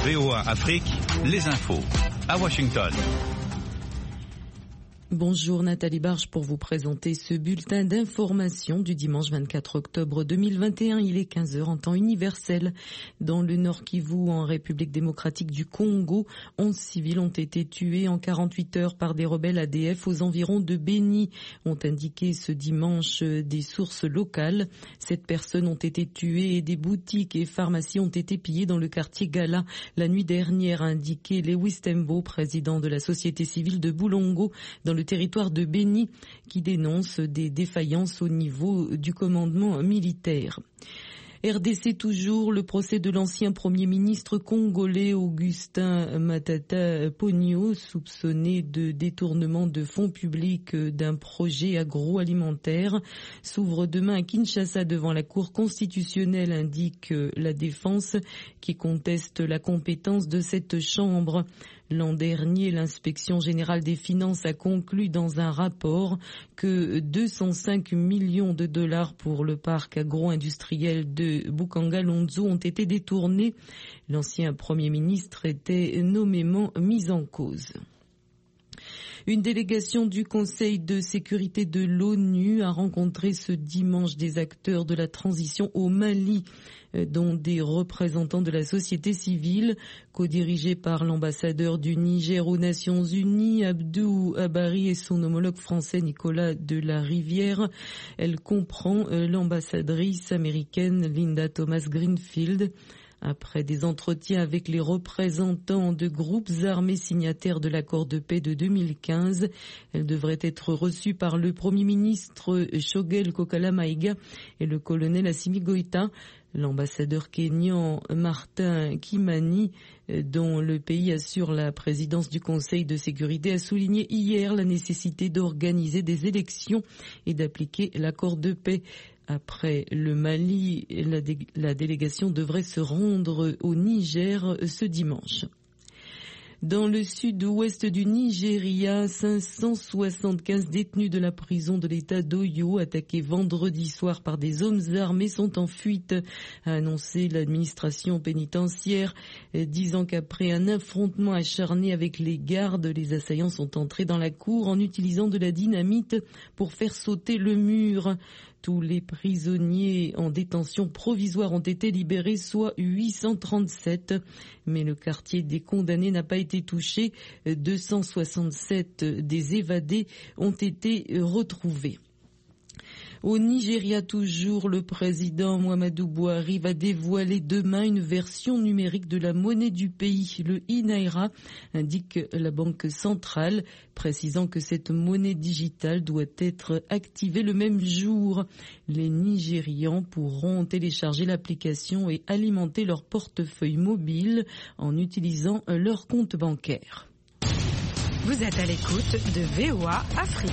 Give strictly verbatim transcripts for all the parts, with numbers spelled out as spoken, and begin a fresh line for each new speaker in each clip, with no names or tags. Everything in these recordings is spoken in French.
V O A Afrique, les infos à Washington.
Bonjour Nathalie Barge pour vous présenter ce bulletin d'information du dimanche vingt-quatre octobre deux mille vingt et un. Il est quinze heures en temps universel. Dans le Nord Kivu, en République démocratique du Congo, onze civils ont été tués en quarante-huit heures par des rebelles A D F aux environs de Beni, ont indiqué ce dimanche des sources locales. Sept personnes ont été tuées et des boutiques et pharmacies ont été pillées dans le quartier Gala la nuit dernière, a indiqué Lewis Tembo, président de la société civile de Boulongo, dans le territoire de Beni, qui dénonce des défaillances au niveau du commandement militaire. R D C toujours, le procès de l'ancien Premier ministre congolais Augustin Matata Ponyo, soupçonné de détournement de fonds publics d'un projet agroalimentaire, s'ouvre demain à Kinshasa devant la Cour constitutionnelle, indique la défense qui conteste la compétence de cette chambre. L'an dernier, l'inspection générale des finances a conclu dans un rapport que deux cent cinq millions de dollars pour le parc agro-industriel de Bukanga-Lonzo ont été détournés. L'ancien Premier ministre était nommément mis en cause. Une délégation du Conseil de sécurité de l'ONU a rencontré ce dimanche des acteurs de la transition au Mali, dont des représentants de la société civile, co-dirigés par l'ambassadeur du Niger aux Nations Unies, Abdou Abari, et son homologue français Nicolas de la Rivière. Elle comprend l'ambassadrice américaine Linda Thomas Greenfield. Après des entretiens avec les représentants de groupes armés signataires de l'accord de paix de deux mille quinze, elle devrait être reçue par le Premier ministre Shogel Kokala Maïga et le colonel Assimi Goïta. L'ambassadeur kényan Martin Kimani, dont le pays assure la présidence du Conseil de sécurité, a souligné hier la nécessité d'organiser des élections et d'appliquer l'accord de paix. Après le Mali, la, dé- la délégation devrait se rendre au Niger ce dimanche. Dans le sud-ouest du Nigeria, cinq cent soixante-quinze détenus de la prison de l'État d'Oyo, attaqués vendredi soir par des hommes armés, sont en fuite, a annoncé l'administration pénitentiaire, disant qu'après un affrontement acharné avec les gardes, les assaillants sont entrés dans la cour en utilisant de la dynamite pour faire sauter le mur. Tous les prisonniers en détention provisoire ont été libérés, soit huit cent trente-sept. Mais le quartier des condamnés n'a pas été touché. deux cent soixante-sept des évadés ont été retrouvés. Au Nigeria toujours, le président Muhammadu Buhari va dévoiler demain une version numérique de la monnaie du pays, le e-Naira, indique la Banque centrale, précisant que cette monnaie digitale doit être activée le même jour. Les Nigérians pourront télécharger l'application et alimenter leur portefeuille mobile en utilisant leur compte bancaire.
Vous êtes à l'écoute de V O A Afrique.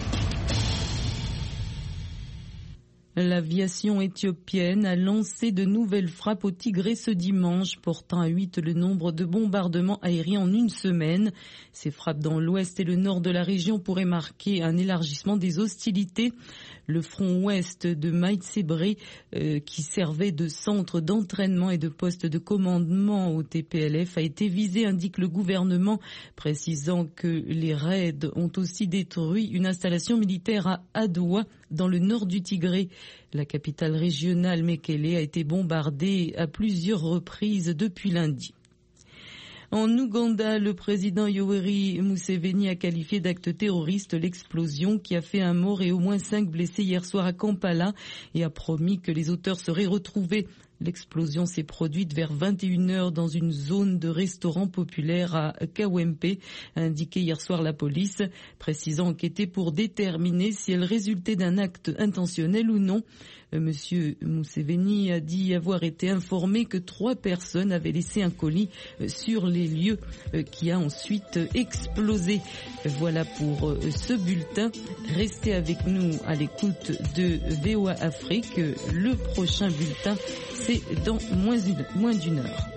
L'aviation éthiopienne a lancé de nouvelles frappes au Tigré ce dimanche, portant à huit le nombre de bombardements aériens en une semaine. Ces frappes dans l'ouest et le nord de la région pourraient marquer un élargissement des hostilités. Le front ouest de Maïtsébré, euh, qui servait de centre d'entraînement et de poste de commandement au T P L F, a été visé, indique le gouvernement, précisant que les raids ont aussi détruit une installation militaire à Adoua, dans le nord du Tigré. La capitale régionale Mekele a été bombardée à plusieurs reprises depuis lundi. En Ouganda, le président Yoweri Museveni a qualifié d'acte terroriste l'explosion qui a fait un mort et au moins cinq blessés hier soir à Kampala et a promis que les auteurs seraient retrouvés. L'explosion s'est produite vers vingt et une heures dans une zone de restaurant populaire à Kawempe, a indiqué hier soir la police, précisant enquêter pour déterminer si elle résultait d'un acte intentionnel ou non. Monsieur Museveni a dit avoir été informé que trois personnes avaient laissé un colis sur les lieux qui a ensuite explosé. Voilà pour ce bulletin. Restez avec nous à l'écoute de V O A Afrique. Le prochain bulletin, c'est dans moins d'une, moins d'une heure.